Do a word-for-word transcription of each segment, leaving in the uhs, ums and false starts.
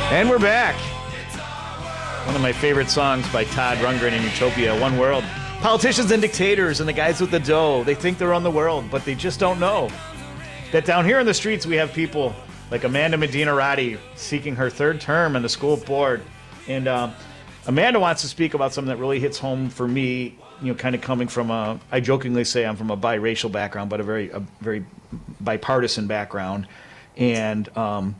And we're back. One of my favorite songs by Todd Rundgren in Utopia, One World. Politicians and dictators and the guys with the dough, they think they're on the world, but they just don't know that down here in the streets we have people like Amanda Medina Roddy seeking her third term in the school board. And um, Amanda wants to speak about something that really hits home for me, you know, kind of coming from a, I jokingly say I'm from a biracial background, but a very, a very bipartisan background. And, um,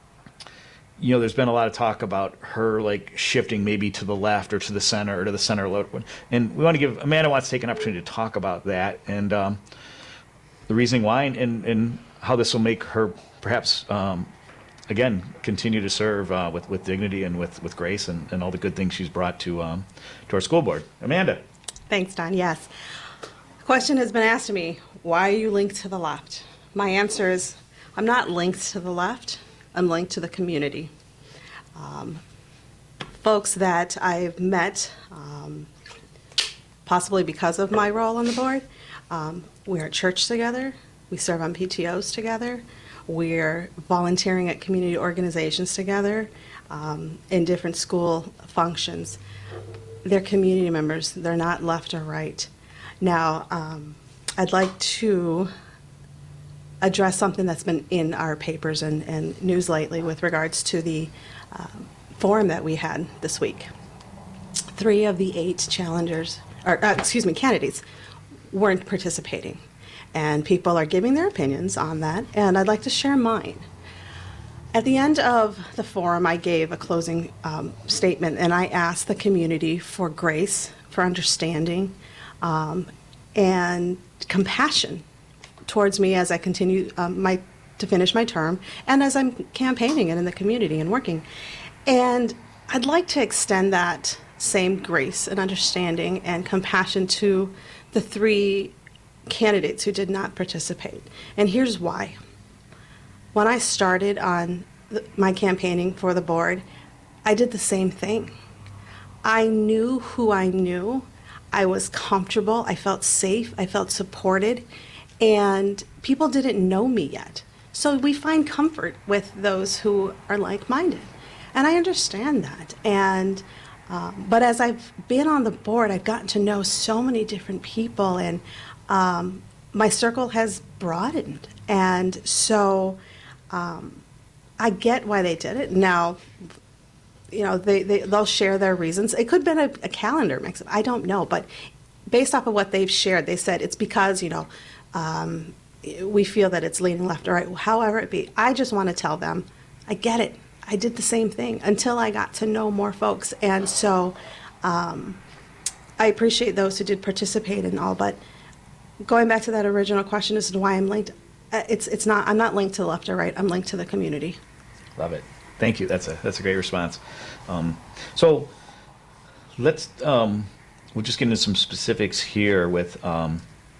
you know, there's been a lot of talk about her, like, shifting maybe to the left or to the center or to the center. And we want to give, Amanda wants to take an opportunity to talk about that and um, the reasoning why and, and how this will make her perhaps, um, again, continue to serve uh, with, with dignity and with, with grace and, and all the good things she's brought to, um, to our school board. Amanda. Thanks, Don. Yes. The question has been asked to me, why are you linked to the left? My answer is, I'm not linked to the left. I'm linked to the community. Um, folks that I've met, um, possibly because of my role on the board, um, we're at church together, we serve on P T Os together, we're volunteering at community organizations together, um, in different school functions. They're community members, they're not left or right. Now, um, I'd like to address something that's been in our papers and, and news lately with regards to the um, forum that we had this week. Three of the eight challengers, or uh, excuse me, candidates weren't participating. And people are giving their opinions on that, and I'd like to share mine. At the end of the forum, I gave a closing um, statement, and I asked the community for grace, for understanding, um, and compassion towards me as I continue um, my to finish my term and as I'm campaigning and in the community and working. And I'd like to extend that same grace and understanding and compassion to the three candidates who did not participate. And here's why. When I started on the, my campaigning for the board, I did the same thing. I knew who I knew. I was comfortable. I felt safe. I felt supported. And people didn't know me yet. So we find comfort with those who are like-minded. And I understand that. And um, but as I've been on the board, I've gotten to know so many different people, and um, my circle has broadened. And so um, I get why they did it. Now, you know, they, they, they'll share their reasons. It could have been a, a calendar mix-up. I don't know. But based off of what they've shared, they said it's because, you know, Um, we feel that it's leaning left or right, however it be. I just want to tell them, I get it. I did the same thing until I got to know more folks. And so um, I appreciate those who did participate and all, but going back to that original question as to why I'm linked, uh, it's it's not, I'm not linked to the left or right, I'm linked to the community. Love it. Thank you. That's a, that's a great response. Um, so let's, um, we'll just get into some specifics here with, um,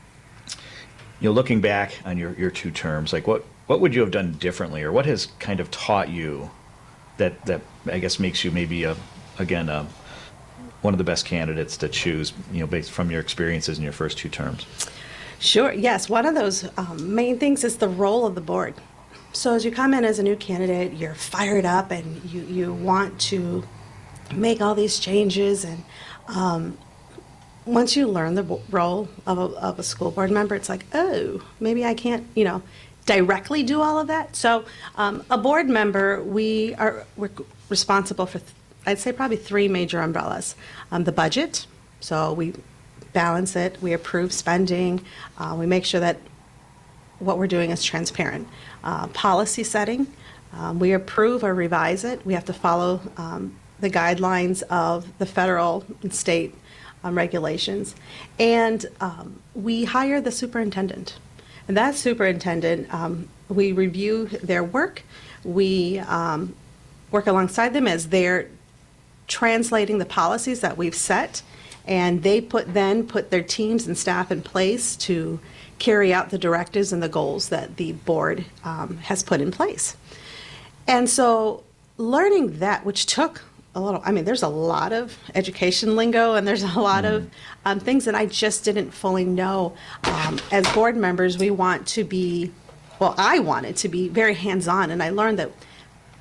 you know, looking back on your, your two terms, like what, what would you have done differently, or what has kind of taught you that, that I guess makes you maybe a, again, a, one of the best candidates to choose, you know, based from your experiences in your first two terms? Sure. Yes. One of those um, main things is the role of the board. So as you come in as a new candidate, you're fired up and you, you want to make all these changes, and um, once you learn the role of a, of a school board member, it's like, oh, maybe I can't, you know, directly do all of that. So um, a board member, we are we're responsible for, th- I'd say probably three major umbrellas. Um, the budget, so we balance it, we approve spending, uh, we make sure that what we're doing is transparent. Uh, policy setting, um, we approve or revise it. We have to follow um, the guidelines of the federal and state Um, regulations, and um, we hire the superintendent. And that superintendent, um, we review their work, we um, work alongside them as they're translating the policies that we've set, and they put then put their teams and staff in place to carry out the directives and the goals that the board um, has put in place. And so learning that, which took a little, I mean, there's a lot of education lingo, and there's a lot mm. of um, things that I just didn't fully know. Um, as board members, we want to be, well, I wanted to be very hands-on, and I learned that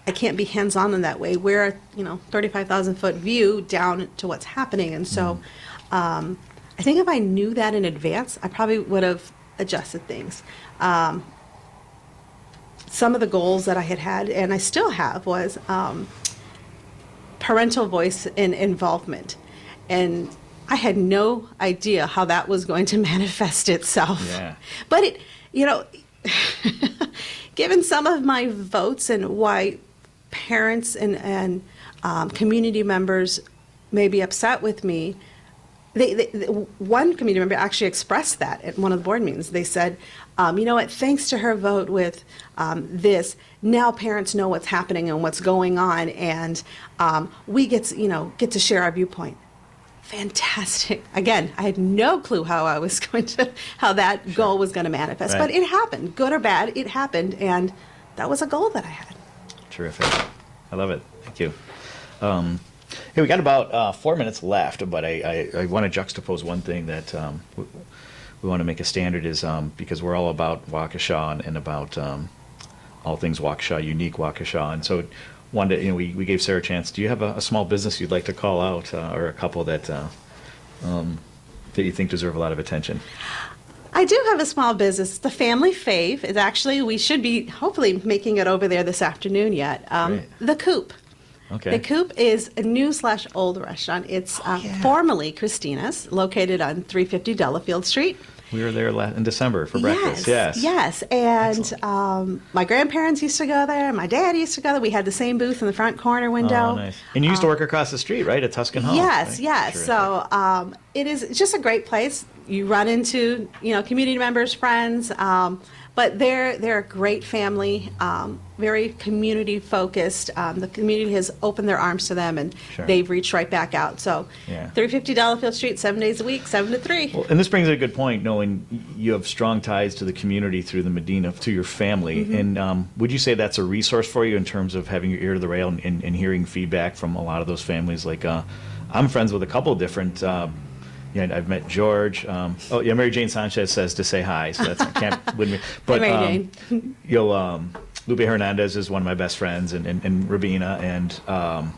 I can't be hands-on in that way. We're, you know, thirty-five thousand foot view down to what's happening. And so um, I think if I knew that in advance, I probably would have adjusted things. Um, some of the goals that I had had, and I still have, was um, parental voice and involvement. And I had no idea how that was going to manifest itself. Yeah. But it, you know, given some of my votes and why parents and, and um, community members may be upset with me, they, they, they, one community member actually expressed that at one of the board meetings. They said, um, you know what, thanks to her vote with um, this, now parents know what's happening and what's going on, and um, we get to, you know, get to share our viewpoint. Fantastic. Again, I had no clue how I was going to, how that sure. goal was going to manifest, right. But it happened, good or bad, it happened, and that was a goal that I had. Terrific. I love it. Thank you. Um, hey, we got about uh, four minutes left, but I, I, I want to juxtapose one thing that um, we, we want to make a standard is um, because we're all about Waukesha and, and about um, all things Waukesha, unique Waukesha, and so one day, you know, we, we gave Sarah a chance. Do you have a, a small business you'd like to call out, uh, or a couple that uh, um, that you think deserve a lot of attention? I do have a small business. The Family Fave is actually, we should be hopefully making it over there this afternoon yet. Um, the Coop. Okay. The Coop is a new slash old restaurant. It's oh, um, yeah. formerly Christina's, located on three fifty Delafield Street. We were there in December for breakfast. Yes, yes. And um, my grandparents used to go there. My dad used to go there. We had the same booth in the front corner window. Oh, nice. And you used um, to work across the street, right, at Tuscan Hall? Yes, right? yes. Terrific. So um, it is just a great place. You run into, you know, community members, friends, um, but they're they're a great family, um, very community focused. Um, the community has opened their arms to them, and sure. they've reached right back out. So, yeah. three fifty Delafield Street, seven days a week, seven to three. Well, and this brings a good point, knowing you have strong ties to the community through the Medina, to your family. Mm-hmm. And um, would you say that's a resource for you in terms of having your ear to the rail and, and, and hearing feedback from a lot of those families? Like, uh, I'm friends with a couple of different. Uh, Yeah, I've met George. Um, oh, yeah, Mary Jane Sanchez says to say hi, so that's I can't wouldn't. But Mary um, Jane. You'll um, Lupe Hernandez is one of my best friends, and and, and Rabina and um,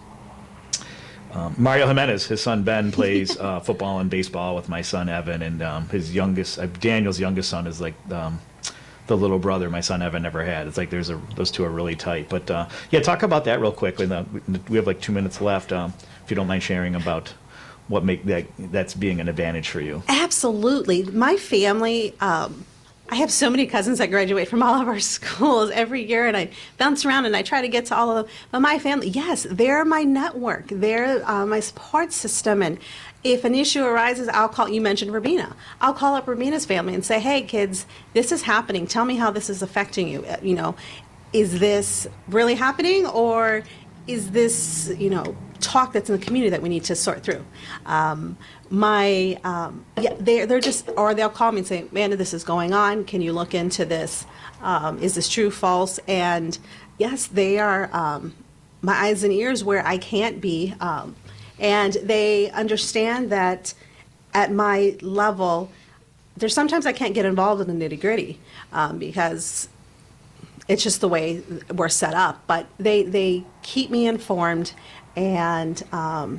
um, Mario Jimenez. His son Ben plays uh, football and baseball with my son Evan, and um, his youngest uh, Daniel's youngest son is like. Um, the little brother my son Evan never had. It's like there's a those two are really tight. But uh, yeah, talk about that real quick. We have like two minutes left. Um, if you don't mind sharing about. What make that that's being an advantage for you? Absolutely. My family, um, I have so many cousins that graduate from all of our schools every year, and I bounce around and I try to get to all of them. But my family, yes, they're my network. They're uh, my support system. And if an issue arises, I'll call, you mentioned Rabina. I'll call up Rabina's family and say, hey, kids, this is happening. Tell me how this is affecting you. Uh, you know, is this really happening, or is this, you know, talk that's in the community that we need to sort through? Um, my, um, yeah, they're, they're just, or they'll call me and say, Amanda, this is going on. Can you look into this? Um, is this true, false? And yes, they are um, my eyes and ears where I can't be. Um, and they understand that at my level, there's sometimes I can't get involved in the nitty gritty um, because it's just the way we're set up. But they, they keep me informed. And um,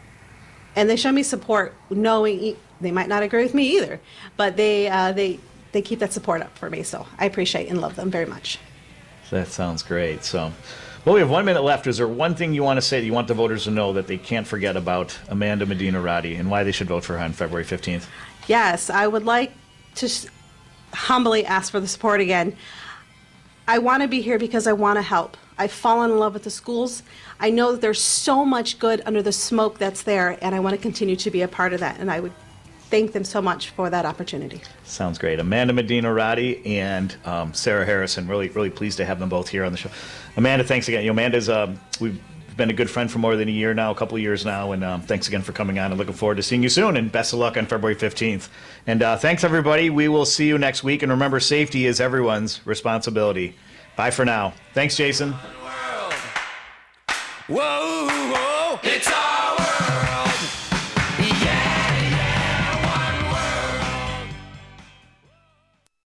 and they show me support, knowing e- they might not agree with me either, but they uh, they they keep that support up for me. So I appreciate and love them very much. That sounds great. So, well, we have one minute left. Is there one thing you want to say that you want the voters to know that they can't forget about Amanda Medina Roddy and why they should vote for her on February fifteenth? Yes, I would like to sh- humbly ask for the support again. I want to be here because I want to help. I've fallen in love with the schools. I know that there's so much good under the smoke that's there, and I want to continue to be a part of that. And I would thank them so much for that opportunity. Sounds great. Amanda Medina Roddy and um, Sarah Harrison. Really, really pleased to have them both here on the show. Amanda, thanks again. You know, Amanda's um, we've been a good friend for more than a year now, a couple of years now, and um, thanks again for coming on. And looking forward to seeing you soon. And best of luck on February fifteenth. And uh, thanks everybody. We will see you next week. And remember, safety is everyone's responsibility. Bye for now. Thanks, Jason. Whoa, whoa, it's all